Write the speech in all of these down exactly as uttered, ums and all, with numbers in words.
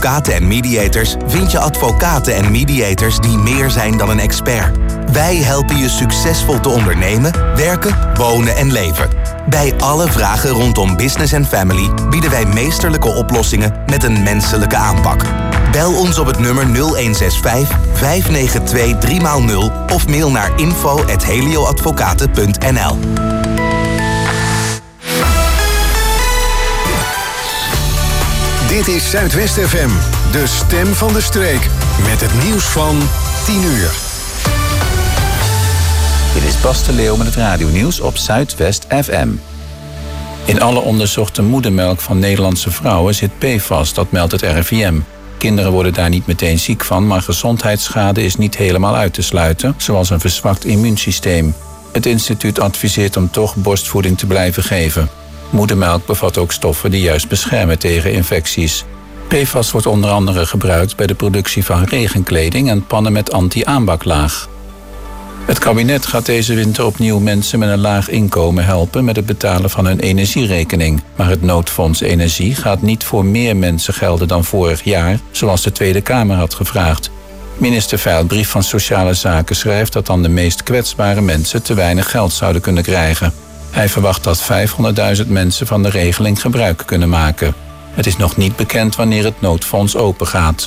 Advocaten en Mediators vind je advocaten en mediators die meer zijn dan een expert. Wij helpen je succesvol te ondernemen, werken, wonen en leven. Bij alle vragen rondom business en family bieden wij meesterlijke oplossingen met een menselijke aanpak. Bel ons op het nummer nul een zes vijf, vijf negen twee, drie nul of mail naar info at helioadvocaten punt n l. Dit is Zuidwest F M, de stem van de streek. Met het nieuws van tien uur. Dit is Bas de Leeuw met het radionieuws op Zuidwest F M. In alle onderzochte moedermelk van Nederlandse vrouwen zit P F A S, dat meldt het R I V M. Kinderen worden daar niet meteen ziek van, maar gezondheidsschade is niet helemaal uit te sluiten, zoals een verzwakt immuunsysteem. Het instituut adviseert om toch borstvoeding te blijven geven. Moedermelk bevat ook stoffen die juist beschermen tegen infecties. P F A S wordt onder andere gebruikt bij de productie van regenkleding en pannen met anti-aanbaklaag. Het kabinet gaat deze winter opnieuw mensen met een laag inkomen helpen met het betalen van hun energierekening. Maar het noodfonds Energie gaat niet voor meer mensen gelden dan vorig jaar, zoals de Tweede Kamer had gevraagd. Minister Veilbrief van Sociale Zaken schrijft dat dan de meest kwetsbare mensen te weinig geld zouden kunnen krijgen. Hij verwacht dat vijfhonderdduizend mensen van de regeling gebruik kunnen maken. Het is nog niet bekend wanneer het noodfonds opengaat.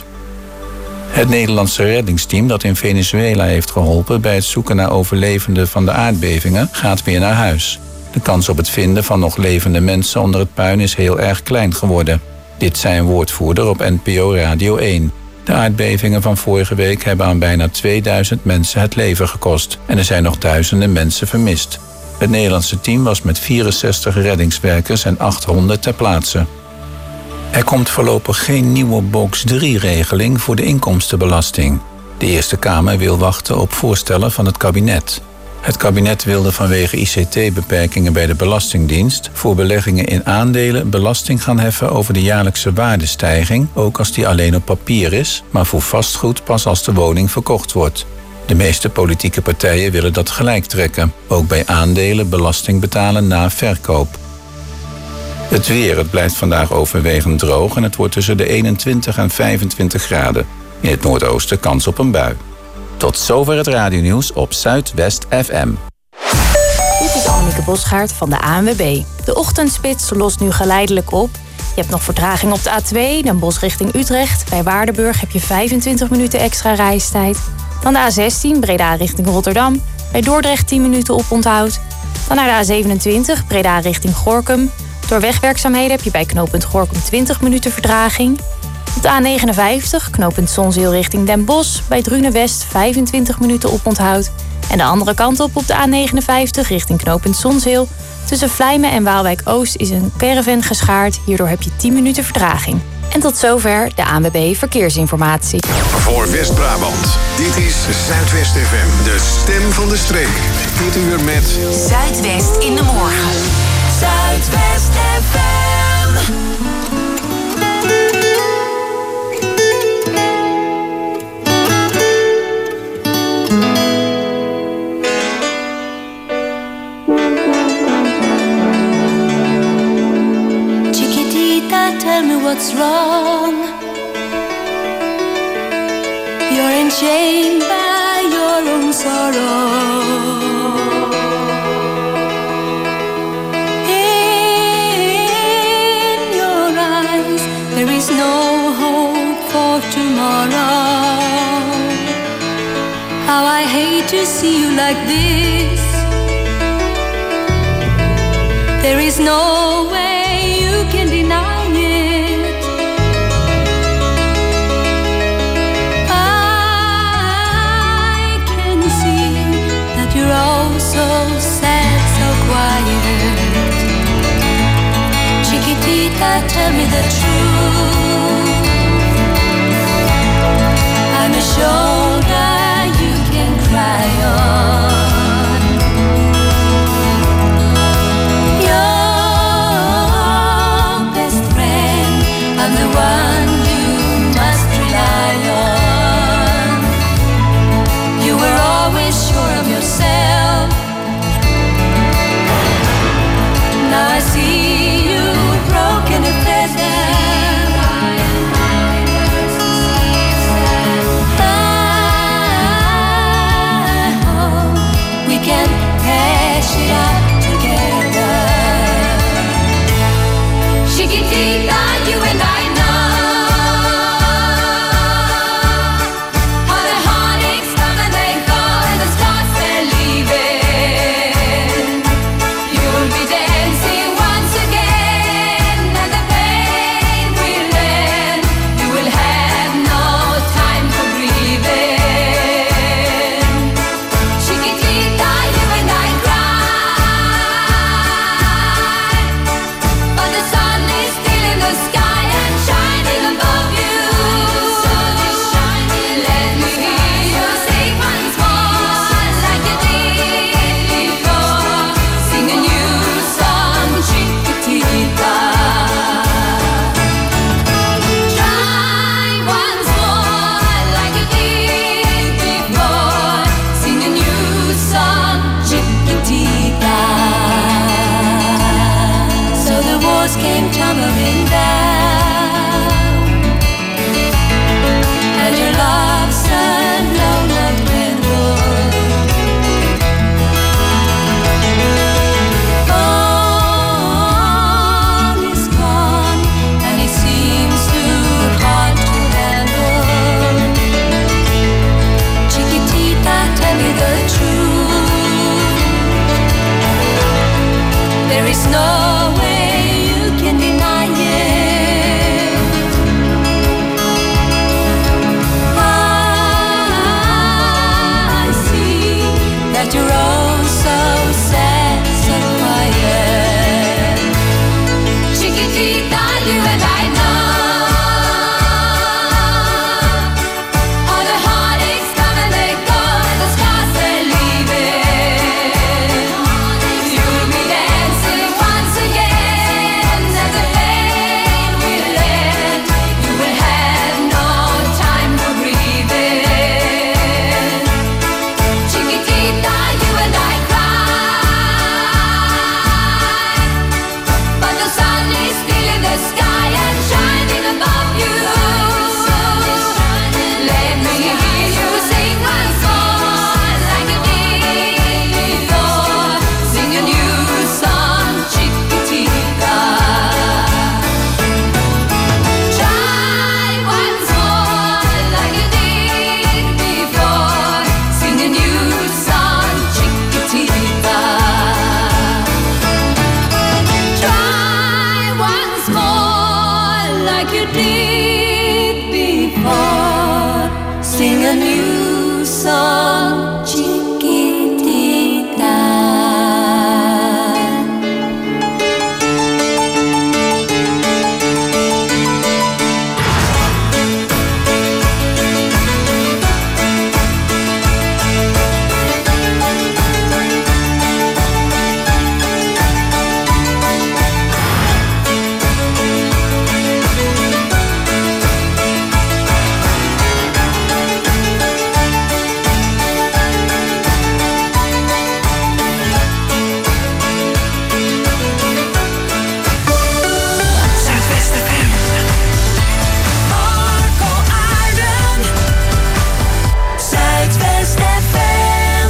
Het Nederlandse reddingsteam dat in Venezuela heeft geholpen bij het zoeken naar overlevenden van de aardbevingen gaat weer naar huis. De kans op het vinden van nog levende mensen onder het puin is heel erg klein geworden. Dit zei een woordvoerder op N P O Radio één. De aardbevingen van vorige week hebben aan bijna tweeduizend mensen het leven gekost en er zijn nog duizenden mensen vermist. Het Nederlandse team was met vierenzestig reddingswerkers en achthonderd ter plaatse. Er komt voorlopig geen nieuwe box drie regeling voor de inkomstenbelasting. De Eerste Kamer wil wachten op voorstellen van het kabinet. Het kabinet wilde vanwege I C T-beperkingen bij de Belastingdienst voor beleggingen in aandelen belasting gaan heffen over de jaarlijkse waardestijging, ook als die alleen op papier is, maar voor vastgoed pas als de woning verkocht wordt. De meeste politieke partijen willen dat gelijk trekken. Ook bij aandelen belasting betalen na verkoop. Het weer, het blijft vandaag overwegend droog en het wordt tussen de eenentwintig en vijfentwintig graden. In het noordoosten kans op een bui. Tot zover het radionieuws op Zuidwest F M. Dit is Annemieke Bosgaard van de A N W B. De ochtendspits lost nu geleidelijk op. Je hebt nog vertraging op de A twee, Den Bosch richting Utrecht. Bij Waardenburg heb je vijfentwintig minuten extra reistijd. Dan de A zestien, Breda richting Rotterdam. Bij Dordrecht tien minuten oponthoud. Dan naar de A zevenentwintig, Breda richting Gorinchem. Door wegwerkzaamheden heb je bij knooppunt Gorinchem twintig minuten vertraging. Op de A negenenvijftig, knooppunt Zonzeel richting Den Bosch. Bij Drunen West vijfentwintig minuten oponthoud. En de andere kant op op de A negenenvijftig richting knooppunt Zonzeel. Tussen Vlijmen en Waalwijk Oost is een caravan geschaard. Hierdoor heb je tien minuten vertraging. En tot zover de A N W B Verkeersinformatie. Voor West-Brabant, dit is Zuidwest F M, de stem van de streek. Dit uur met Zuidwest in de morgen. Zuidwest F M. Chiquitita, tell me what's wrong. You're enchained by your own sorrow. There is no hope for tomorrow. How I hate to see you like this. There is no way you can deny it. I can see that you're all so sad, so quiet. Chiquitita, tell me the truth. I'm a shoulder you can cry on. Your best friend, I'm the one you must rely on. You were always sure of yourself. Now I see you broken and pleasant. There is no way you can deny it. I see that you're all so sad, so quiet. Chiquitita, you and I know all the heartaches come and they go, and the scars they leave it. You'll be dancing once again, and the pain will end. You will have no time for breathing. Chiquitita, you and I cry, but the sun is still in the sky and shining above you. Let me hear you sing once more, like you did before. Sing a new song, Chiquitita. Try once more, like you did before. Sing a new song, Chiquitita. Try once more, like you did before. Sing a new song, Chiquitita. Marco Arden, Zuidwest F M.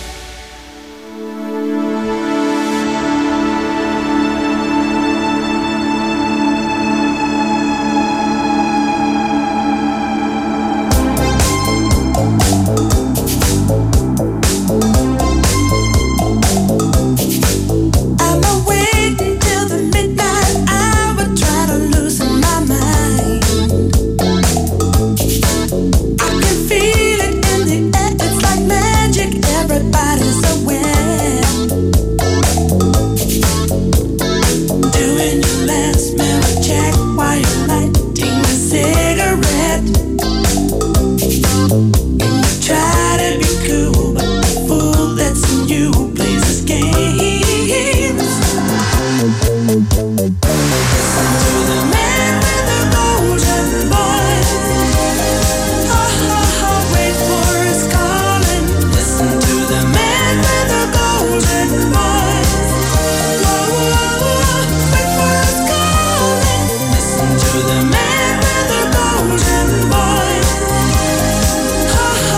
I'm awake until the midnight hour, try to loosen my mind. I can feel it in the air, it's like magic, everybody's aware. Doing your last mirror check while you're lighting a cigarette. And you try to be cool, but the fool that's in you plays his games. Listen to the man with the golden voice. Ha ha ha, wait for his calling. Listen to the man with the golden voice. Whoa, whoa, whoa, wait for his calling. Listen to the man with the golden voice. Ha ha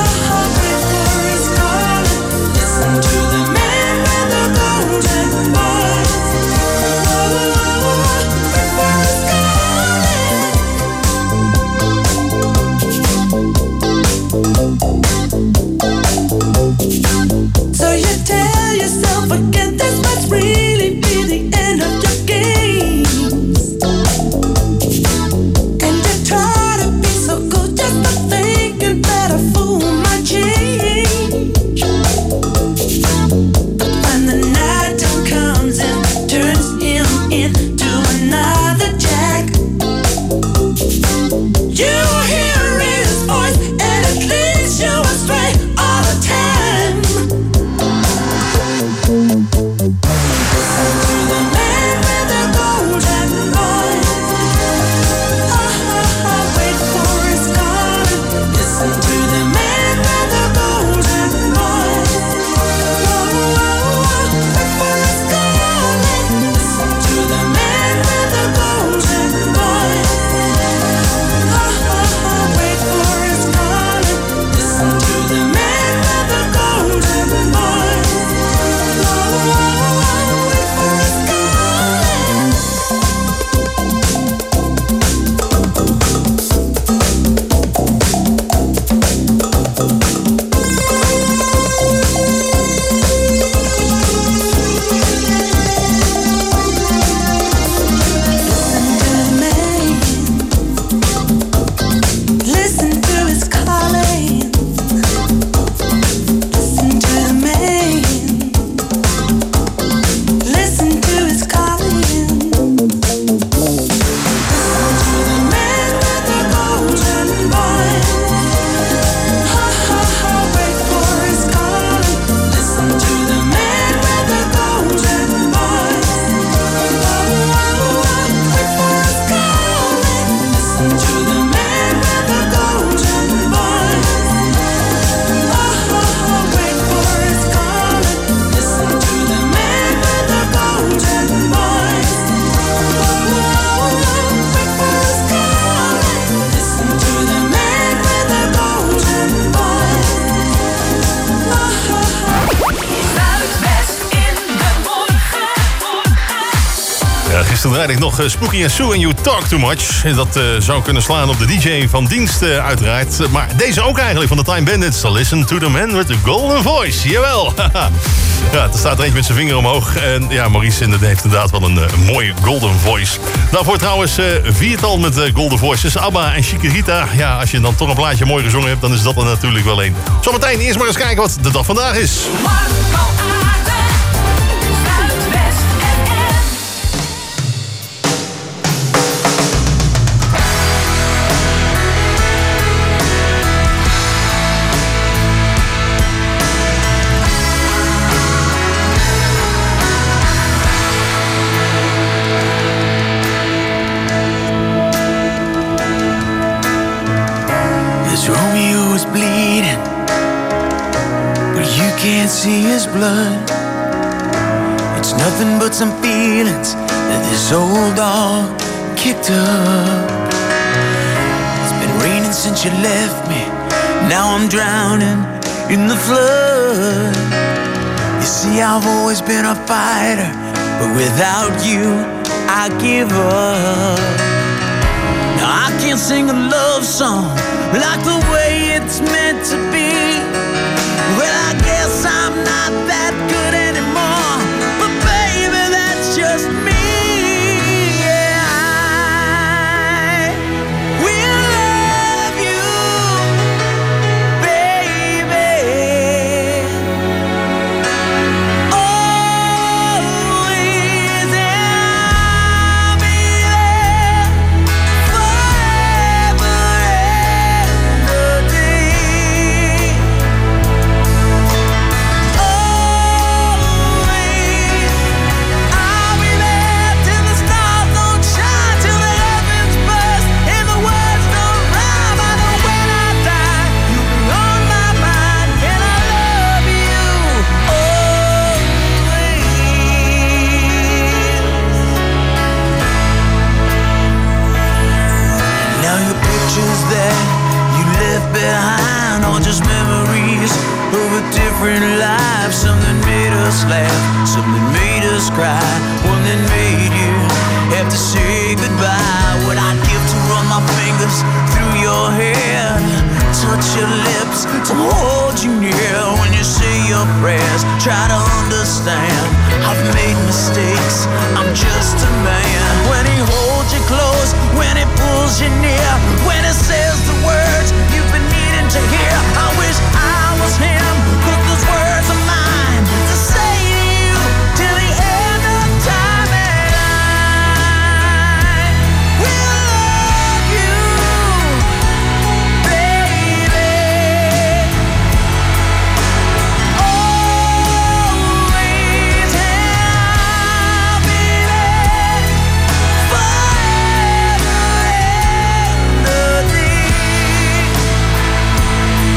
Gisteren draaide ik nog uh, Spooky and Sue en You Talk Too Much. Dat uh, zou kunnen slaan op de D J van dienst uh, uiteraard. Uh, maar deze ook eigenlijk van de Time Bandits. Listen to the man with the golden voice. Jawel. Ja, er staat er eentje met zijn vinger omhoog. En ja, Maurice heeft inderdaad wel een, een mooie golden voice. Daarvoor trouwens uh, viertal met uh, golden voices. ABBA en Chiquitita. Ja, als je dan toch een plaatje mooi gezongen hebt, dan is dat er natuurlijk wel één. Zometeen eerst maar eens kijken wat de dag vandaag is. Romeo is bleeding, but you can't see his blood. It's nothing but some feelings that this old dog kicked up. It's been raining since you left me, now I'm drowning in the flood. You see, I've always been a fighter, but without you, I give up. Now I can't sing a love song like the way it's meant to be. Well, I guess I'm not that good anymore, but baby, that's just me. Yeah, I will love you, baby, always, and I'll be there forever. That you left behind are just memories of a different life. Something made us laugh, something made us cry, one that made you have to say goodbye. What I'd give to run my fingers through your hair, touch your lips, to hold you near when you say your prayers. Try to understand, I've made mistakes, I'm just a man. When he holds you close, when he pulls you near, when he says the words you've been needing to hear. I wish I was him, but those words are mine to say to you till the end of time. And I will love you, baby, always, and I'll be there forever and a day.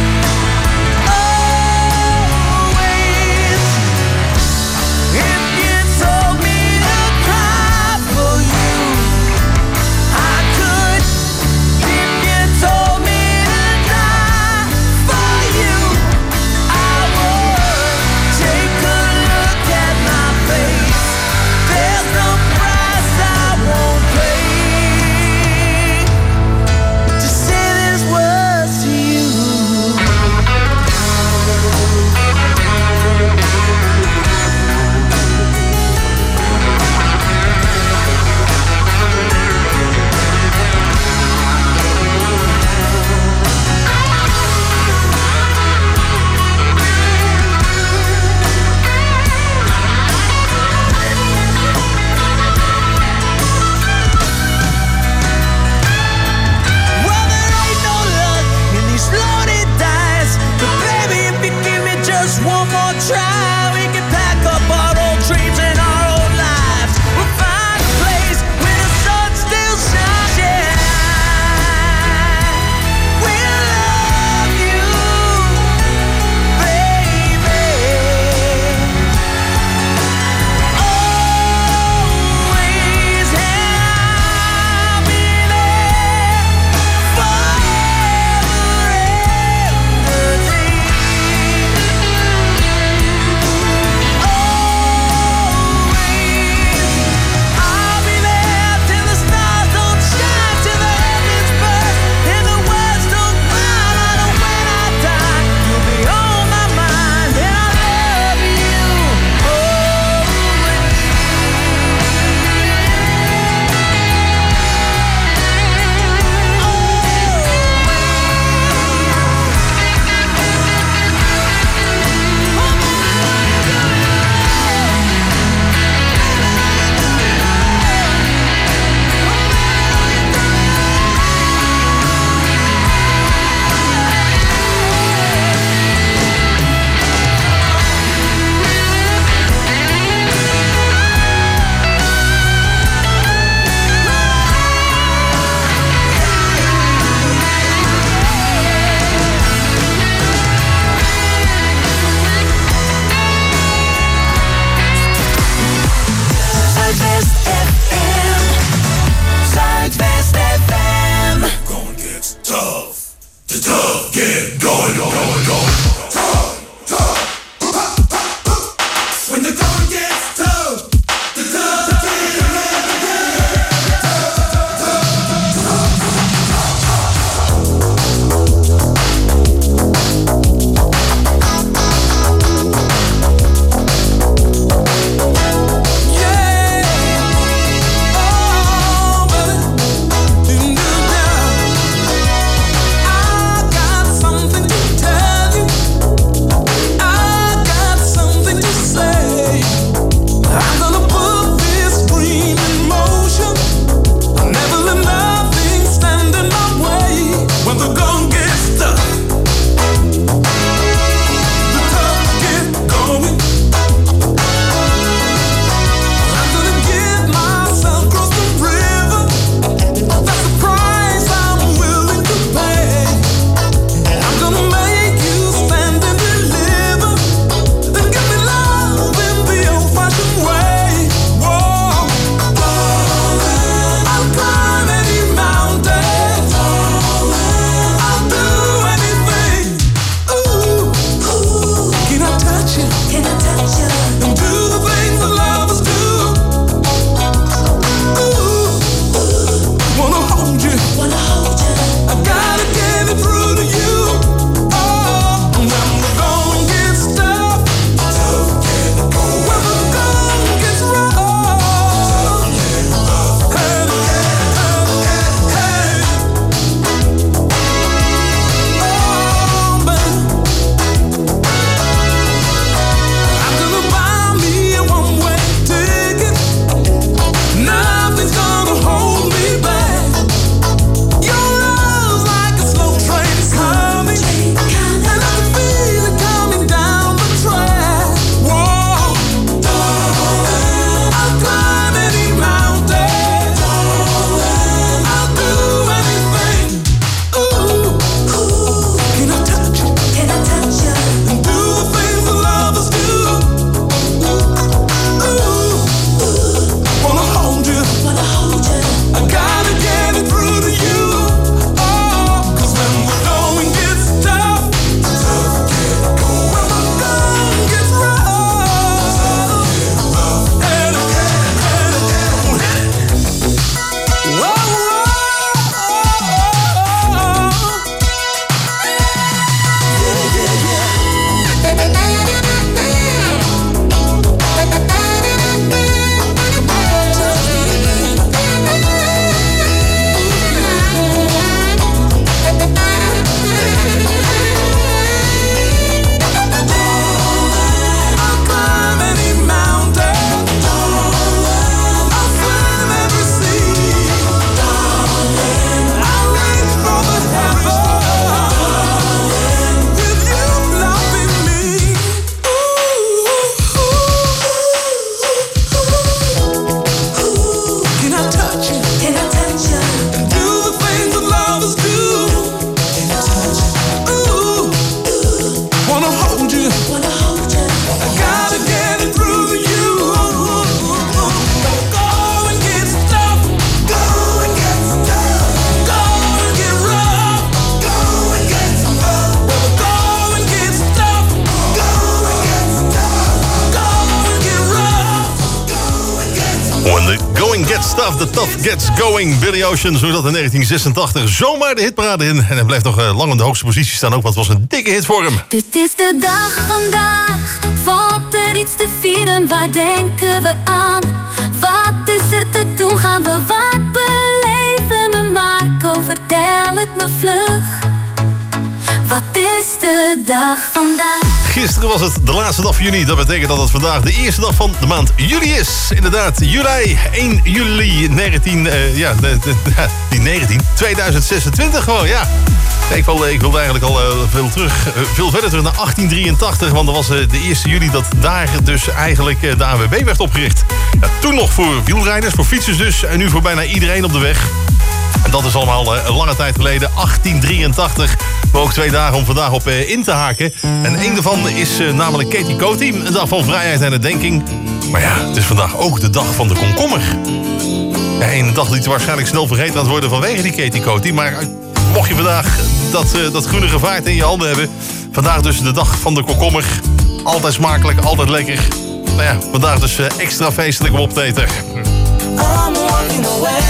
Going Gets Tough, the Tough Gets Going. Billy Ocean zong dat in negentien zesentachtig zomaar de hitparade in. En hij blijft nog uh, lang in de hoogste positie staan ook, want het was een dikke hit voor hem. Dit is de dag vandaag, valt er iets te vieren, waar denken we aan? Wat is er te doen, gaan we wat beleven? Me Marco, vertel het me vlug. Wat is de dag vandaag? Gisteren was het de laatste dag van juni. Dat betekent dat het vandaag de eerste dag van de maand juli is. Inderdaad, juli, één juli negentien, uh, ja, de, de, die negentien, tweeduizend zesentwintig gewoon, ja. Ik wilde, ik wilde eigenlijk al uh, veel terug, uh, veel verder terug naar achttien drieëntachtig. Want dat was uh, de eerste juli dat daar dus eigenlijk uh, de A N W B werd opgericht. Ja, toen nog voor wielrijders, voor fietsers dus. En nu voor bijna iedereen op de weg. En dat is allemaal uh, een lange tijd geleden, achttien drieëntachtig. Maar ook twee dagen om vandaag op uh, in te haken. En een daarvan is uh, namelijk Katie Coty. Een dag van vrijheid en herdenking. Maar ja, het is vandaag ook de dag van de komkommer. Ja, een dag die waarschijnlijk snel vergeten gaat worden vanwege die Katie Coty. Maar uh, mocht je vandaag dat, uh, dat groene gevaart in je handen hebben. Vandaag dus de dag van de komkommer. Altijd smakelijk, altijd lekker. Nou ja, vandaag dus uh, extra feestelijk op opteten. I'm walking away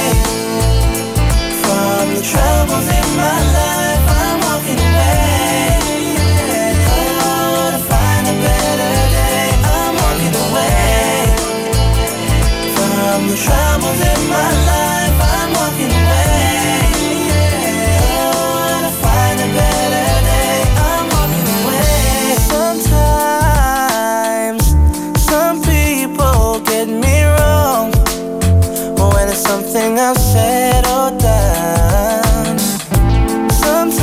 from the troubles in my life. I'm walking away, oh, to find a better day. I'm walking away from the troubles in my life. I'm walking away, oh, to find a better day. I'm walking away. Sometimes some people get me wrong when it's something I've said or done. Sometimes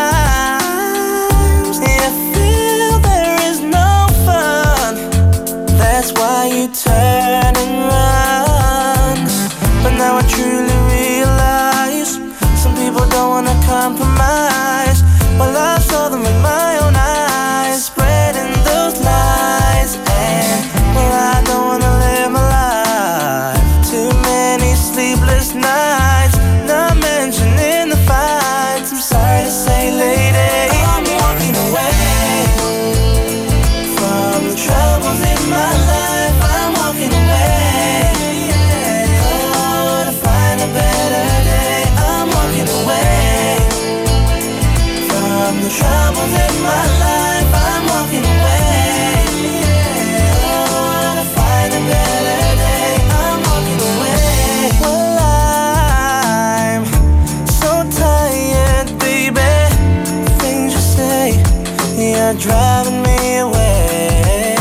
you feel there is no fun. That's why you turn and run. But now I truly realize some people don't wanna compromise. Well, I saw them with my own eyes, spreading those lies. And well, I don't wanna live my life. Too many sleepless nights, not mentioning the fights. I'm sorry to say, lady, I'm walking away from the troubles in my life. I'm walking away, oh, to find a better day. I'm walking away from the troubles in my life. I'm walking away, oh, to find a better day. I'm walking away. Well, I'm so tired, baby. Things you say, you're driving me away.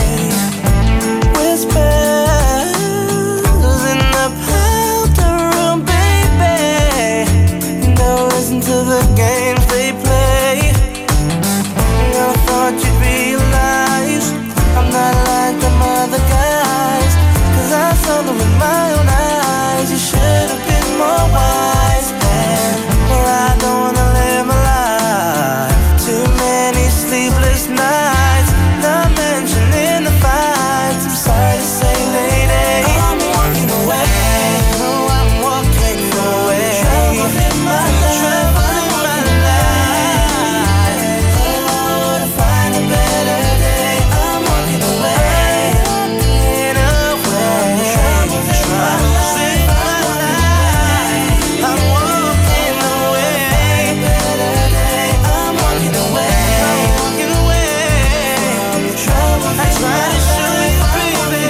Whispers in the powder room, baby. Don't listen to the games they play. I thought you'd realize I'm not like them other guys. Cause I saw them with my own eyes. You should have been more wise. And well, I don't wanna live my life. Too many sleepless nights, not mentioning the fights. I'm sorry to say, lady, I'm walking away. Oh, I'm walking away. Troubles in my life. Troubles in my life. Oh, to find a better day. I'm walking away. Walking away. Troubles in my life. I'm walking away. Better day. I'm walking away. I'm walking away from the troubles. I try to show you, baby.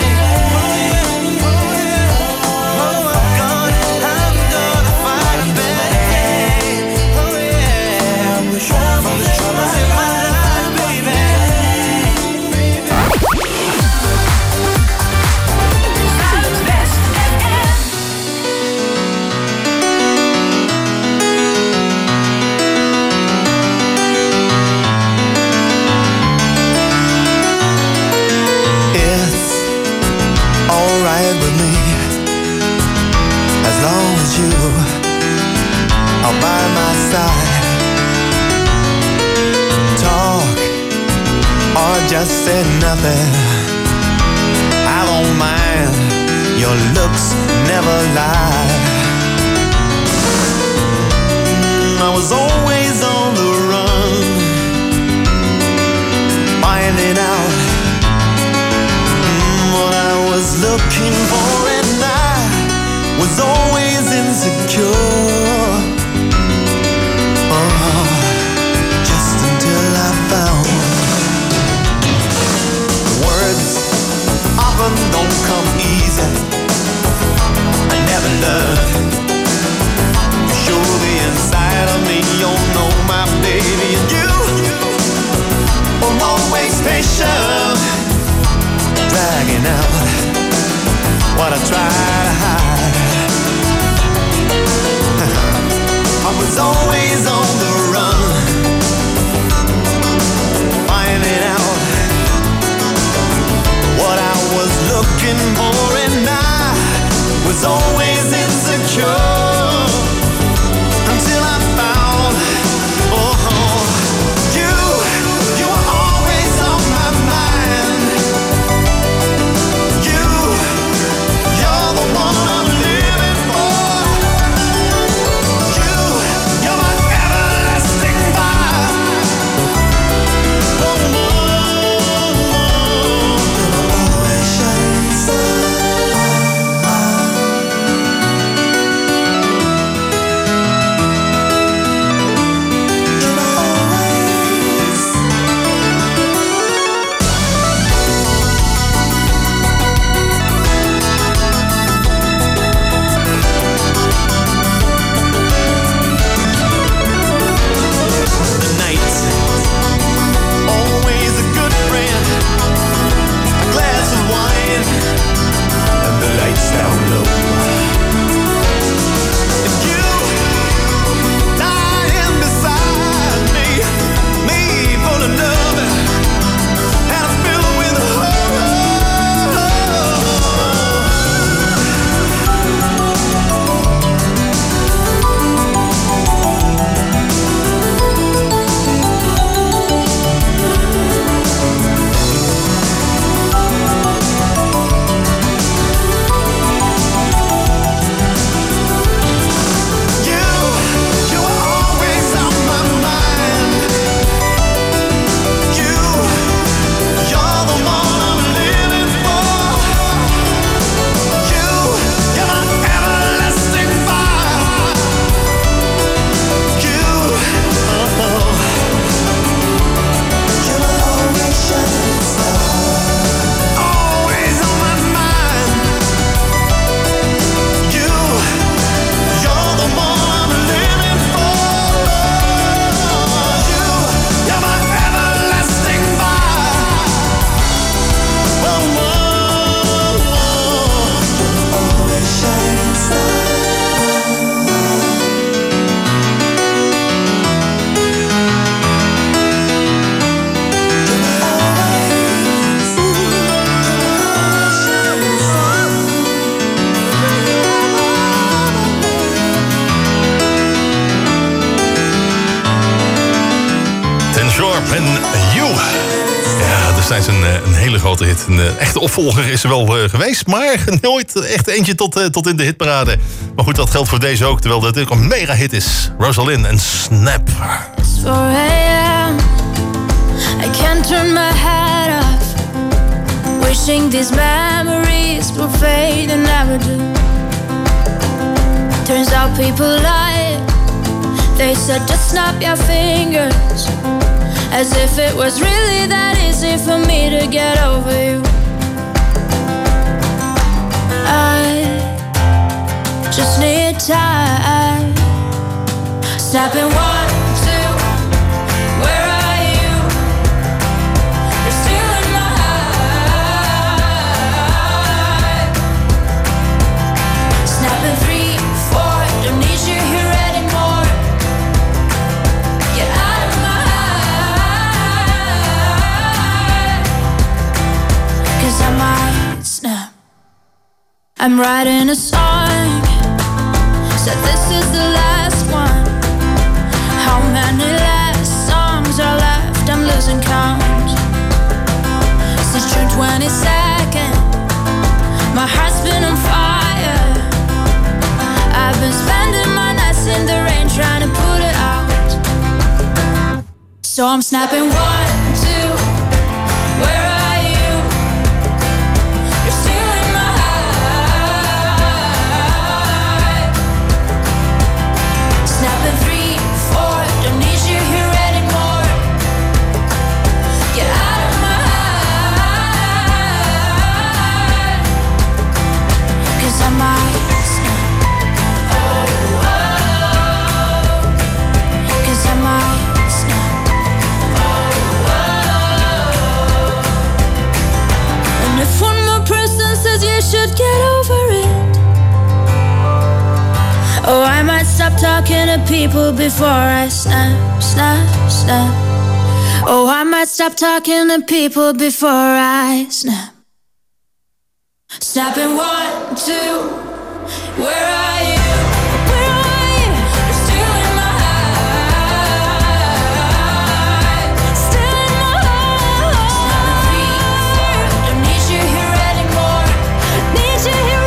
Oh, I'm gonna, I'm gonna find a better day. Oh yeah, from the troubles, the troubles in my life, baby. Zuidwest F M. It's alright with me as long as you are by my side. Talk or just say nothing. I don't mind. Your looks never lie. Mm, I was always on the run, finding out mm, what I was looking for, and I was always insecure. Oh, just until I found words often don't come easy. I never learned to show the inside of me. You know my baby, and you were always patient, dragging out what I try to hide. I was always on the run, finding out what I was looking for, and I was always insecure until I found, oh, you, you were always on my mind. You, you're the one I'm living for. You, you're my everlasting fire. Oh, oh, always shine the night, always a good friend. A glass of wine and the lights down low. And you lying beside me, me full of love and I'm filled with horror. You, you were always on my mind. You, you're the one I'm living for. You, you're my everlasting fire. You, oh, you were always shining star, always on my mind. You, you're the one I'm living for. You, you're my everlasting fire. Whoa, whoa, whoa. Always shining star. Ten Sharp en You. Ja, destijds een, eh, een hele grote hit. Een eh, echte opvolger is er wel eh, geweest, maar nooit echt eentje tot, eh, tot in de hitparade. Maar goed, dat geldt voor deze ook, terwijl dit ook een mega hit is. Rosalind en Snap. It's four a.m. I can't turn my head off. Wishing these memories will fade and never do. Turns out people lie. They said just snap your fingers, as if it was really that easy for me to get over you. I just need time. Snapping one, two, where are you? You're still in my heart. Snapping three, four, don't need you here anymore. Get out of my heart. 'Cause I might snap. I'm writing a song, said this is the last one. How many last songs are left? I'm losing count. Since June twenty-second, my heart's been on fire. I've been spending my nights in the rain trying to put it out. So I'm snapping one, two, where are you? You're still in my heart. talking to people before I snap, snap, snap. Oh, I might stop talking to people before I snap. Snapping one, two, where are you? Where are you? You're still in my heart. Still in my heart. Snapping three, four, don't need you here anymore. Need you here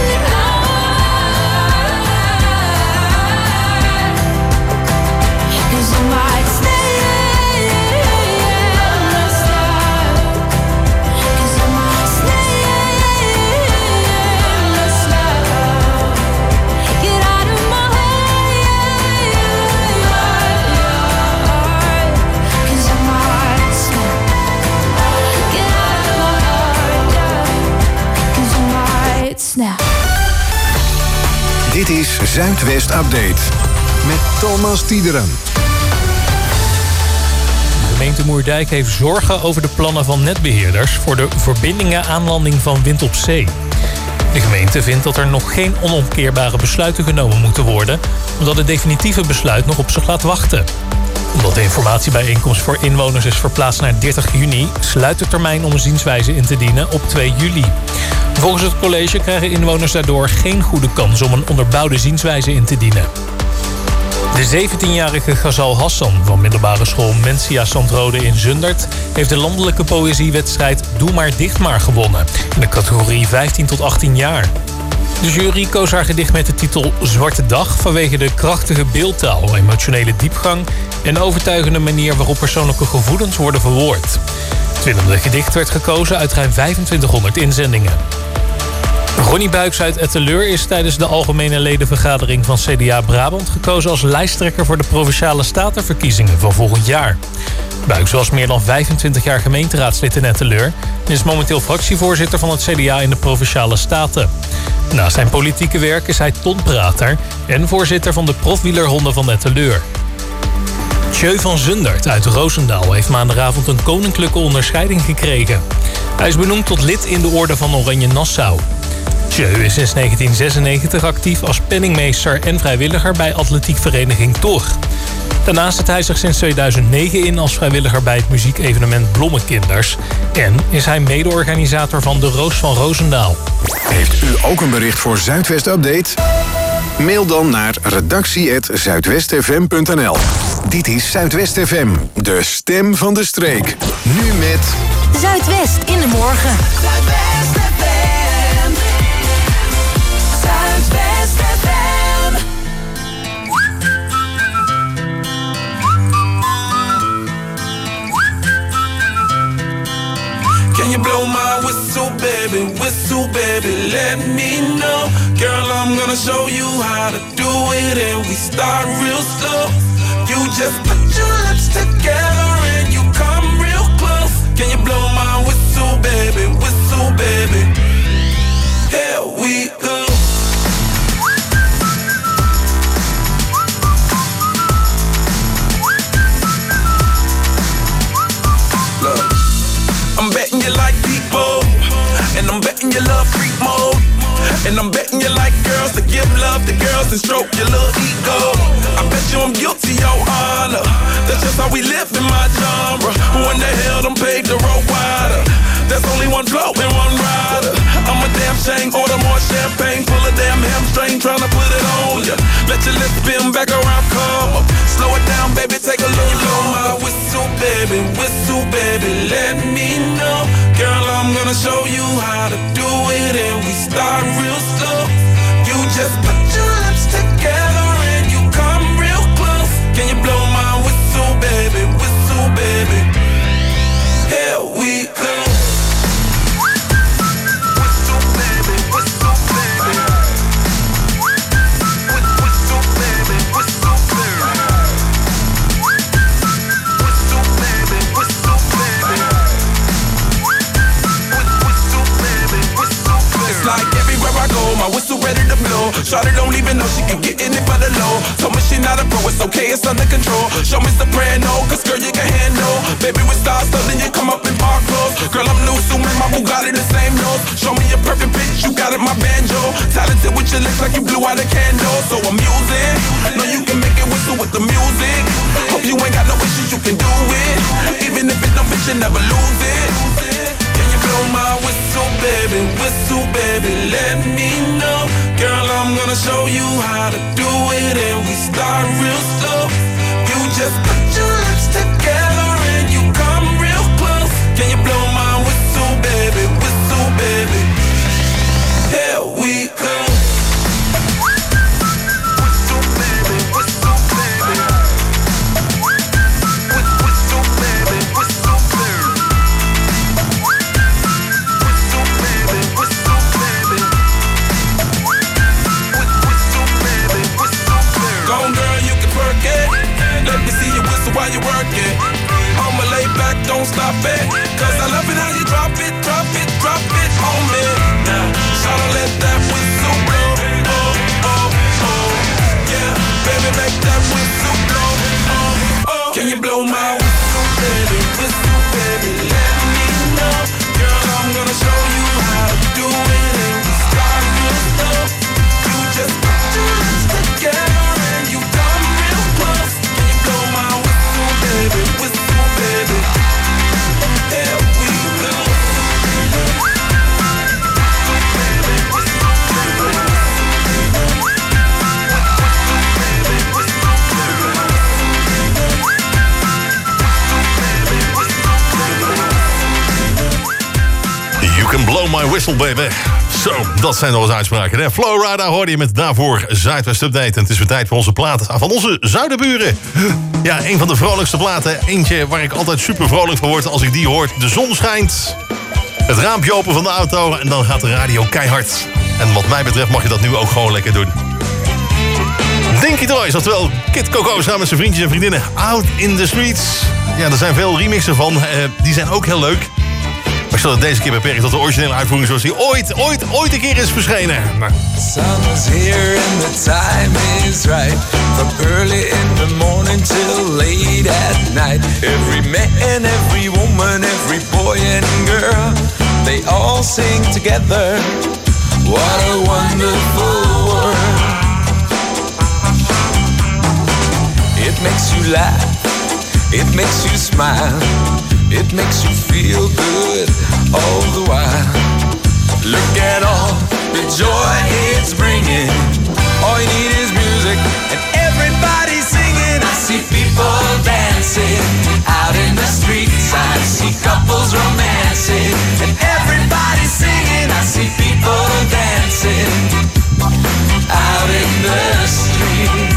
anymore. 'Cause I might stay and not stop. 'Cause I might stay. Snap. Dit is Zuidwest Update met Thomas Tiederen. De gemeente Moerdijk heeft zorgen over de plannen van netbeheerders voor de verbindingen aanlanding van wind op zee. De gemeente vindt dat er nog geen onomkeerbare besluiten genomen moeten worden, omdat het definitieve besluit nog op zich laat wachten. Omdat de informatiebijeenkomst voor inwoners is verplaatst naar dertig juni... sluit de termijn om een zienswijze in te dienen op twee juli. Volgens het college krijgen inwoners daardoor geen goede kans... om een onderbouwde zienswijze in te dienen. De zeventienjarige Ghazal Hassan van middelbare school Mensia Zandrode in Zundert... heeft de landelijke poëziewedstrijd Doe maar dicht maar gewonnen... in de categorie vijftien tot achttien jaar. De jury koos haar gedicht met de titel Zwarte Dag... vanwege de krachtige beeldtaal, emotionele diepgang... en de overtuigende manier waarop persoonlijke gevoelens worden verwoord. Het winnende gedicht werd gekozen uit ruim vijfentwintighonderd inzendingen. Ronnie Buijks uit Etteleur is tijdens de algemene ledenvergadering van C D A Brabant... gekozen als lijsttrekker voor de Provinciale Statenverkiezingen van volgend jaar. Buijks was meer dan vijfentwintig jaar gemeenteraadslid in Etteleur... en is momenteel fractievoorzitter van het C D A in de Provinciale Staten. Naast zijn politieke werk is hij tonprater en voorzitter van de Profwielerhonden van Etteleur. Tjeu van Zundert uit Roosendaal heeft maandagavond een koninklijke onderscheiding gekregen. Hij is benoemd tot lid in de Orde van Oranje Nassau. Tjeu is sinds negentien zesennegentig actief als penningmeester en vrijwilliger bij atletiekvereniging Toch. Daarnaast zet hij zich sinds tweeduizend negen in als vrijwilliger bij het muziekevenement Blommekinders. En is hij mede-organisator van de Roos van Roosendaal. Heeft u ook een bericht voor Zuidwest Update? Mail dan naar redactie at zuidwestfm punt n l. Dit is Zuidwest F M, de stem van de streek. Nu met Zuidwest in de morgen. Zuidwest F M. Zuidwest F M. Can you blow my whistle, baby, whistle, baby, let me know. Girl, I'm gonna show you how to do it, and we start real slow. You just put your lips together and you come real close. Can you blow my whistle, baby, whistle, baby? Here we go. Look, I'm betting you like people, and I'm betting you love freak mode. And I'm betting you like girls to give love to girls and stroke your little ego. I bet you I'm guilty, your honor. That's just how we live in my genre. Who in the hell done paved the road wider? There's only one flow and one rider. I'm a damn shame, order more champagne, pull a damn hamstring, tryna put it on ya. Let your lips spin back around, come up. Slow it down, baby, take a little longer. My whistle, baby, whistle, baby, let me know. Girl, I'm gonna show you how to do it, and we start real slow. You just put your lips together and you come real close. Can you blow my whistle, baby, whistle, baby? Here we go. My whistle ready to blow. Shawty don't even know she can get in it for the low. Told me she not a pro, it's okay, it's under control. Show me soprano, cause girl you can handle. Baby with stars, so then you come up in park clothes. Girl I'm new, so man, my Bugatti the same nose. Show me your perfect pitch, you got it, my banjo. Talented with your lips like you blew out a candle. So I'm using, know can do it. Even if it don't fit, you never lose it. Can you blow my whistle, baby? Whistle, baby, let me know. Girl, I'm gonna show you how to do it, and we start real slow. You just put your lips together and you come real close. Can you blow my whistle, baby? Whistle, baby. Here we go. Whistle, baby. Whistle, baby. Whistle, baby. Whistle, baby. Whistle, baby. Whistle, baby. Whistle, baby. Whistle, baby. Go on, girl, you can work it. Let me see you whistle while you work it. I'ma lay back, don't stop it. Cause I love it how you drop it, drop it, drop it on me. Now, tryna let that whistle blow. Oh, oh, oh. Yeah, baby, make that whistle blow. Oh, oh. Can you blow my whistle, baby? Whistle, baby, let me know. Girl, I'm gonna show you how to do it, and we start real slow. You just put your lips together and you come real close. Can you blow my whistle, baby? Whistle, baby. Here we go. You can blow my whistle, baby. Zo, dat zijn nog eens uitspraken. Hè? Flowrider hoorde je met daarvoor Zuidwest Update. En het is weer tijd voor onze platen van onze zuidenburen. Ja, een van de vrolijkste platen. Eentje waar ik altijd super vrolijk van word als ik die hoor. De zon schijnt. Het raampje open van de auto. En dan gaat de radio keihard. En wat mij betreft mag je dat nu ook gewoon lekker doen. Dinky Toys, oftewel Kid Coco samen met zijn vriendjes en vriendinnen. Out in the Streets. Ja, er zijn veel remixen van. Uh, die zijn ook heel leuk. Maar ik zal het deze keer beperken tot de originele uitvoering zoals die ooit, ooit, ooit een keer is verschenen. Maar... Summer's here and the time is right. From early in the morning till late at night. Every man, every woman, every boy and girl, they all sing together. What a wonderful world. It makes you laugh, it makes you smile. It makes you feel good all the while. Look at all the joy it's bringing. All you need is music and everybody singing. I see people dancing out in the streets. I see couples romancing and everybody singing. I see people dancing out in the streets.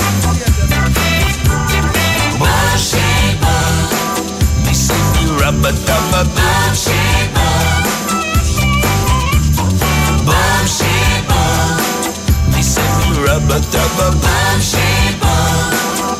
Rubber dubber boom shake boom shake boom. Me say me rubber dubber boom shake boom.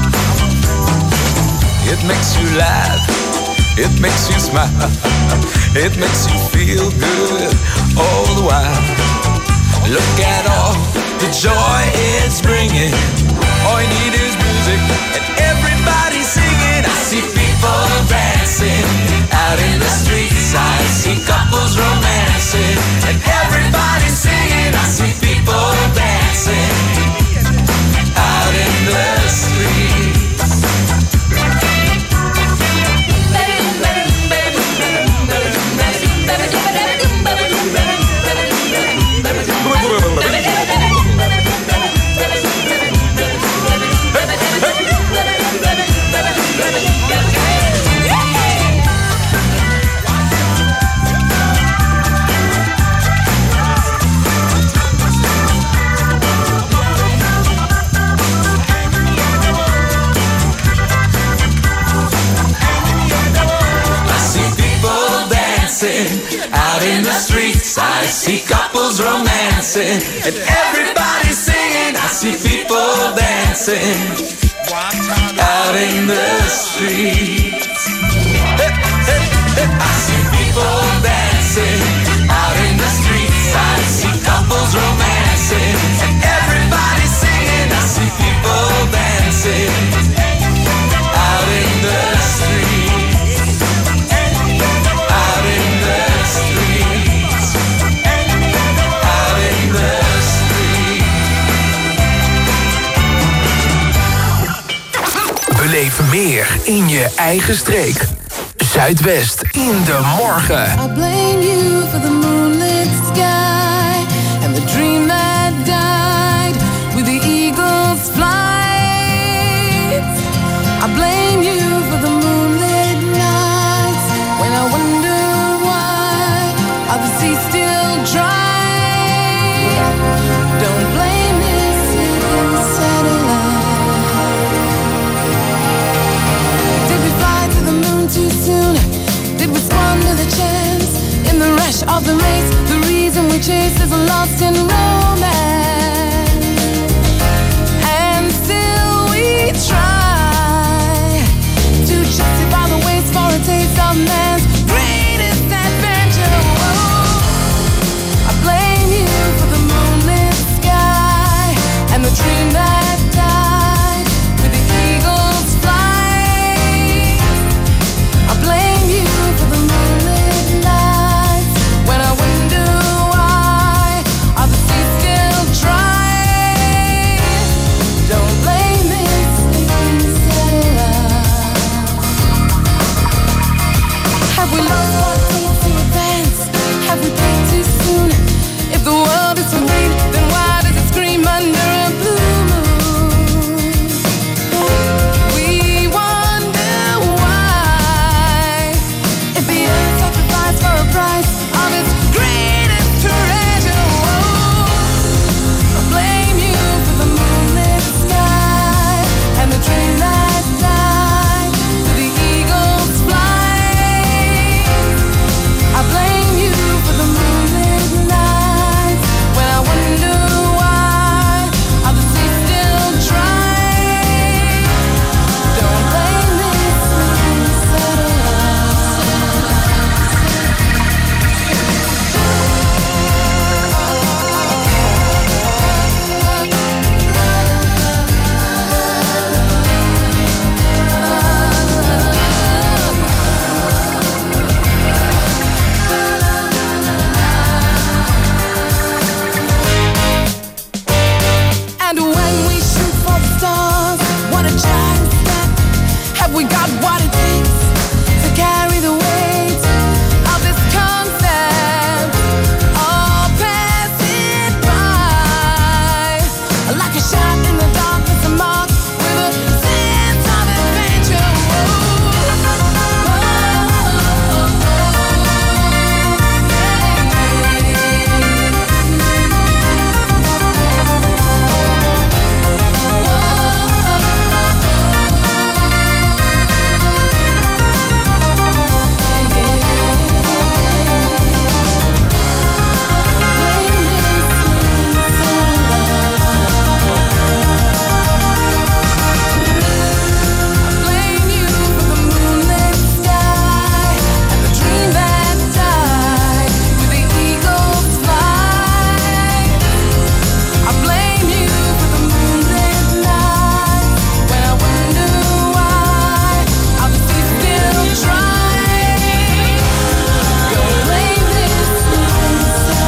It makes you laugh, it makes you smile, it makes you feel good all the while. Look at all the joy it's bringing. All you need is music and everybody singing. I see people dancing out in the streets. I see couples romancing and everybody singing. I see people dancing out in the streets. Out in the streets, I see couples romancing and everybody singing. I see people dancing out in the streets. Hey, hey, hey. I see people dancing out in the streets. I see couples romancing and everybody singing. I see people dancing out in the streets. Beleef meer weer in je eigen streek. Zuidwest in de morgen. I blame you for the moonlit sky and the dream that died with the eagle's flight. I blame you for the moonlit nights when I wonder why are the seas still dry. Don't blame this satellite. Did we fly to the moon too soon? Did we squander the chance in the rush of the race? The reason we chase is lost in romance, and still we try to justify the waste for a taste of man's greatest adventure. Whoa. I blame you for the moonlit sky and the dream that died with the eagle's flight. I blame you for the moonlit nights when I wonder why are the seas still dry. Don't blame me, sleeping satellite. Have we lost our taste to advance? Have we peaked too soon? If the world is so green, then why does it scream under a blue moon? We wonder why, if the earth sacrificed for a price of its greatest treasure. Whoa. I blame you for the moonlit sky and the dream that died with the eagle's flight. I blame you for the moonlit nights when I wonder why are the seas still dry. Don't blame me, sleeping And when we shoot for the stars, what a giant step. Have we got what it takes to carry the weight of this concept? Or pass it by like a shot in the darkness, a mark with a sense of adventure. Blame you for the moonlit sky and the dream that died with the eagle's flight. I blame you for the moonlit nights when I wonder why are the seas still dry. Don't blame this sleeping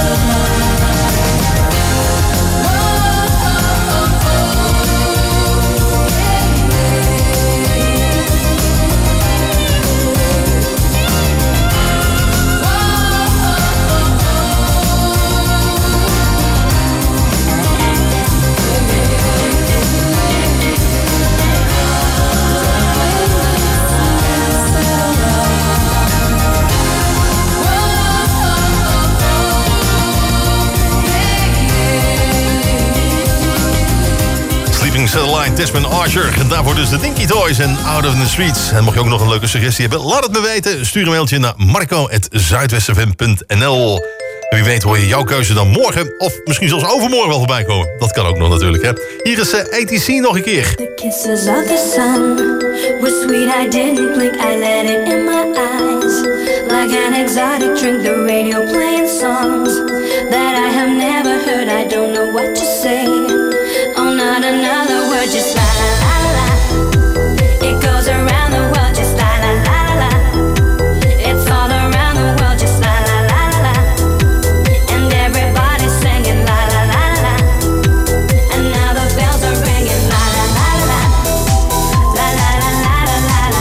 Sleeping Satellite, Desmond Archer. En daarvoor dus de Dinky Toys en Out of the Streets. En mocht je ook nog een leuke suggestie hebben, laat het me weten. Stuur een mailtje naar marco at zuidwest f m punt n l. En wie weet hoor je jouw keuze dan morgen of misschien zelfs overmorgen wel voorbij komen. Dat kan ook nog natuurlijk, hè. Hier is uh, A T C nog een keer. The kisses of the sun were sweet, I didn't blink, I let it in my eyes. Like an exotic drink, the radio playing songs that I have never heard, I don't know what to say. Oh, not another word, just la la la la. It goes around the world, just la la la la la. It's all around the world, just la la la la la. And everybody's singing la la la la la. And now the bells are ringing la la la la la. La la la la la la la.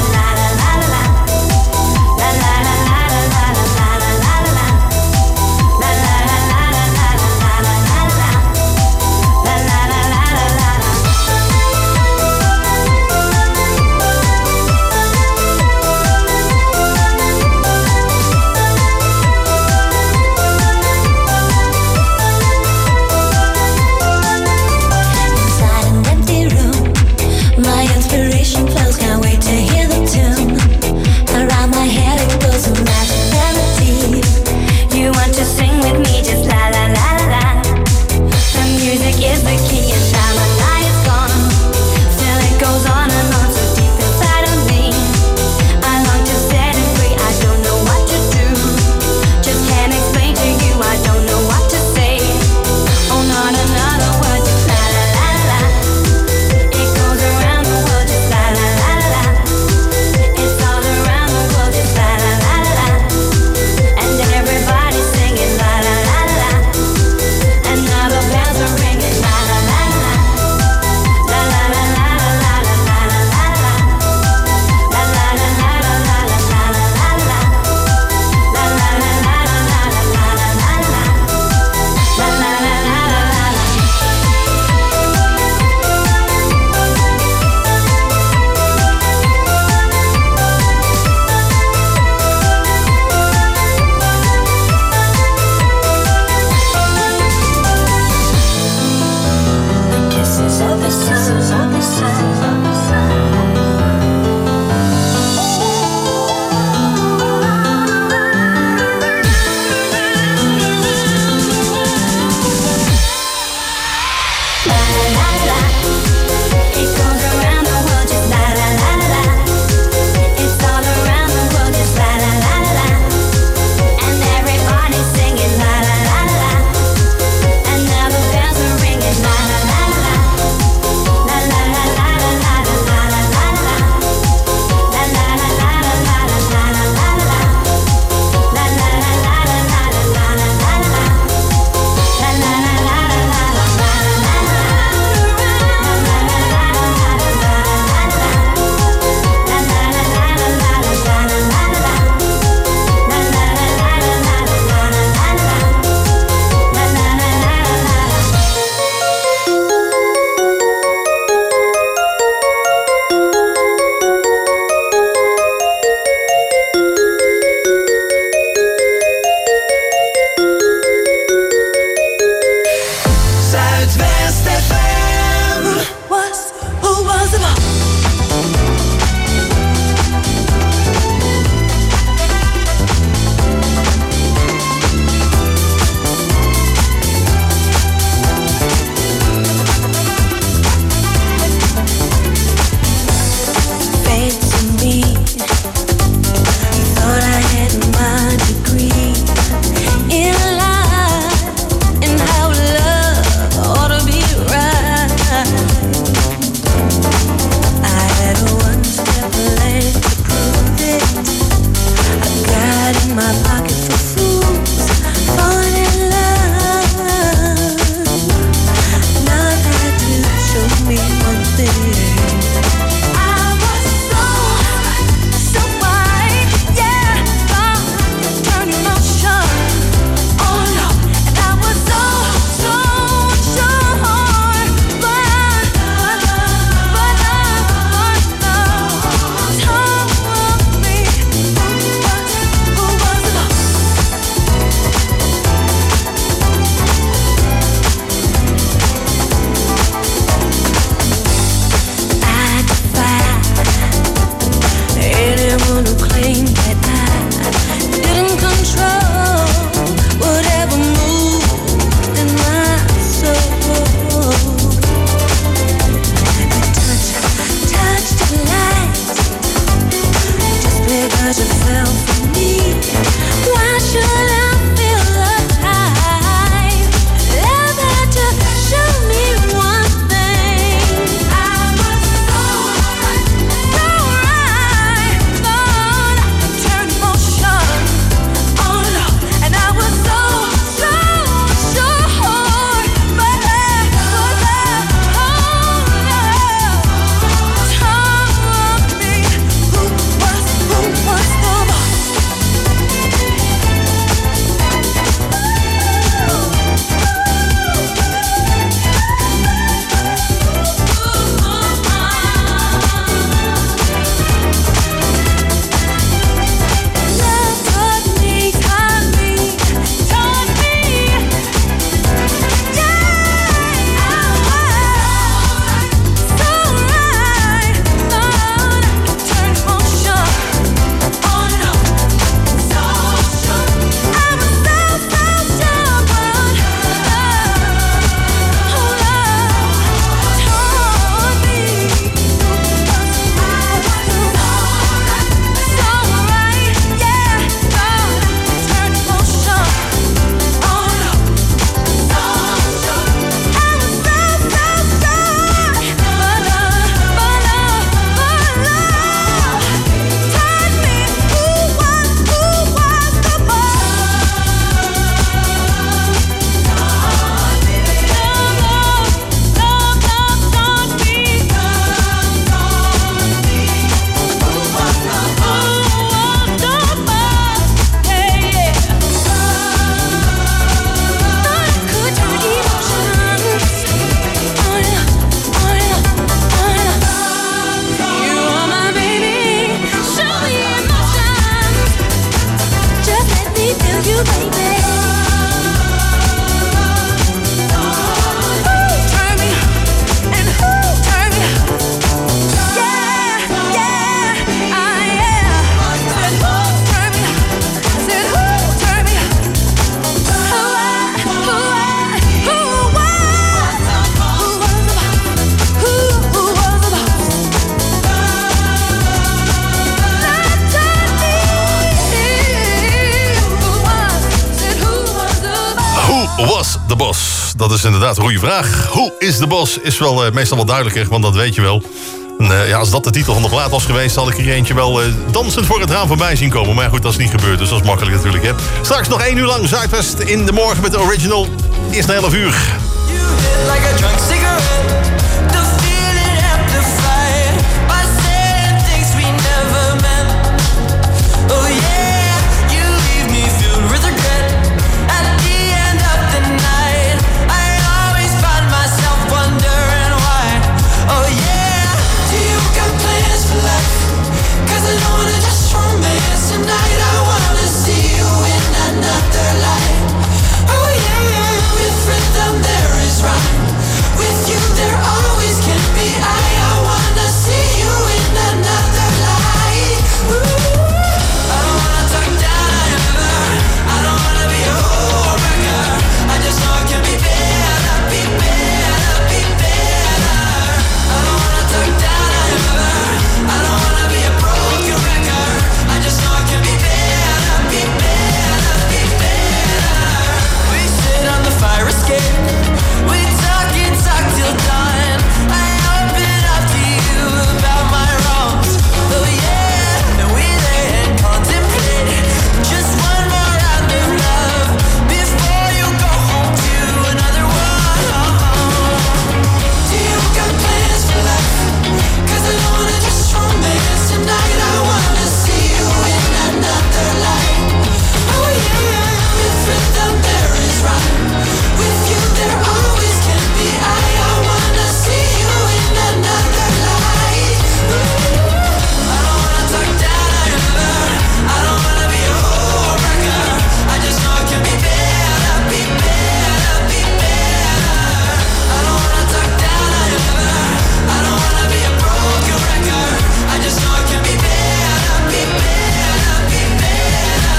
with you, baby. Turn me and turn me. Yeah, yeah, I am. Said turn me, said turn me. Who I, who I, who was, who was, who who was the boss? Who was the boss? Dat is inderdaad een goede vraag. Who is the boss is wel uh, meestal wel duidelijker, want dat weet je wel. En, uh, ja, als dat de titel van de plaat was geweest, had ik er eentje wel uh, dansend voor het raam voorbij zien komen. Maar goed, dat is niet gebeurd, dus dat is makkelijk natuurlijk. Hè. Straks nog één uur lang Zuidwest in de morgen met de original. Eerst een half uur. Like a drunk cigarette, the feeling amplified by saying things we never meant. Oh yeah, you leave me filled with regret. At the end of the night, I always find myself wondering why. Oh yeah, do you got plans for life? 'Cause I don't wanna just romance tonight. I wanna see you in another light. Oh yeah, with rhythm there is rhyme. With you there always can be I. I wanna see you in another light. Ooh. I don't wanna talk down on you, I don't wanna be a homewrecker. I just know it can be better, be better, be better. I don't wanna talk down on you, I don't wanna be a broken record. I just know it can be better, be better, be better. We sit on the fire escape. We talk and talk till dawn. I open up to you about my wrongs. Oh yeah, and we lay and contemplate just one more round of love before you go home to another one. Do you got plans for life? 'Cause I don't wanna just romance tonight. I wanna see you in another light. Oh yeah, with rhythm there is rhyme. With you there always can be I. I wanna see you in another light. I don't wanna talk down on you, I don't wanna be a homewrecker. I just know it can be better, be better, be better. I don't wanna talk down on you, I don't wanna be a broken record. I just know it can be better, be better, be better.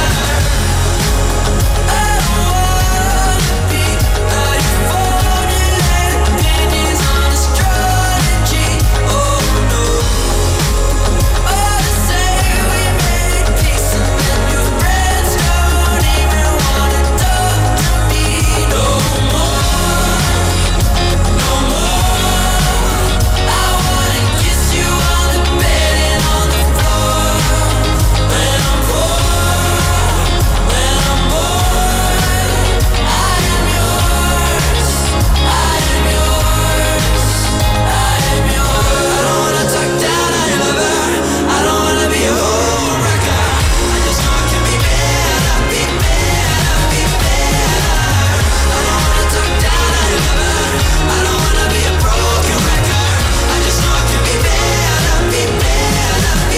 I don't wanna be a formulated opinions on astrology. Oh no. Oh, to say we made peace and then your friends don't even wanna talk to me no more, no more. I wanna kiss you on the bed and on the floor. When I'm bored, when I'm bored, I am yours, I am yours, I am yours. I don't wanna talk down on you, lover. I don't wanna be a homewrecker. I just know it can be better, be better, be better. I don't wanna talk down on you, lover. I don't wanna be a broken record. I just know it can be better, be better, be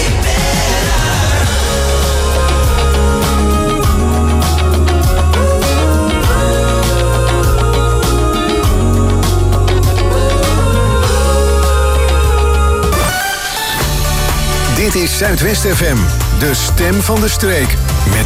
Dit is Zuidwest F M, de stem van de streek. Met